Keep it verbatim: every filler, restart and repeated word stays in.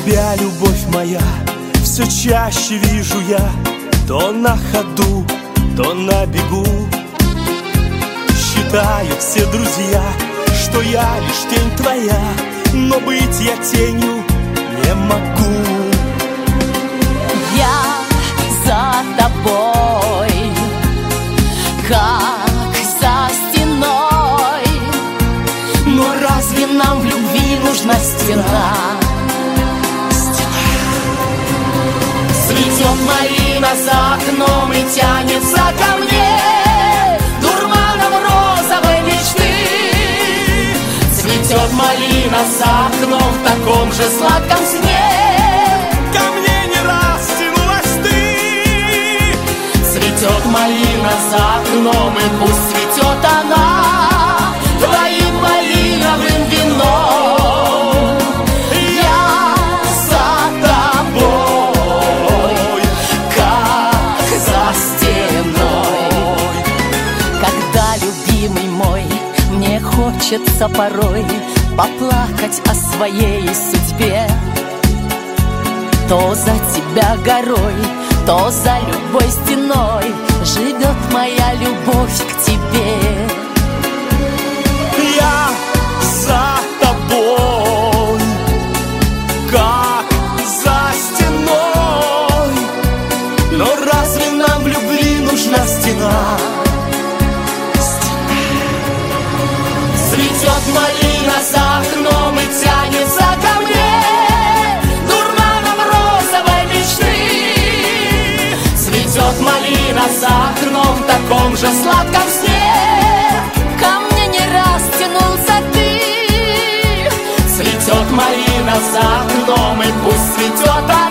тебя, любовь моя, все чаще вижу я, то на ходу, то на бегу. Считают все друзья, что я лишь тень твоя, но быть я тенью не могу. Я за тобой, как за стеной, но разве нам в любви нужна стена? Цветет малина за окном и тянется ко мне дурманом розовой мечты. Цветет малина за окном в таком же сладком сне. Ко мне не раз тянулась ты. Цветет малина за окном, и пусть цветет она твоим малиновым вином. Я за тобой, как за стеной. Когда, любимый мой, мне хочется порой поплакать о своей судьбе, то за тебя горой, то за любой стеной живет моя любовь к тебе. Я за тобой, как за стеной, но разве нам в любви нужна стена? Цветет малина за окном и тянется ко мне дурманом розовой мечты. Цветет малина за окном в таком же сладком сне. Ко мне не раз тянулся ты. Цветет малина за окном, и пусть цветет она.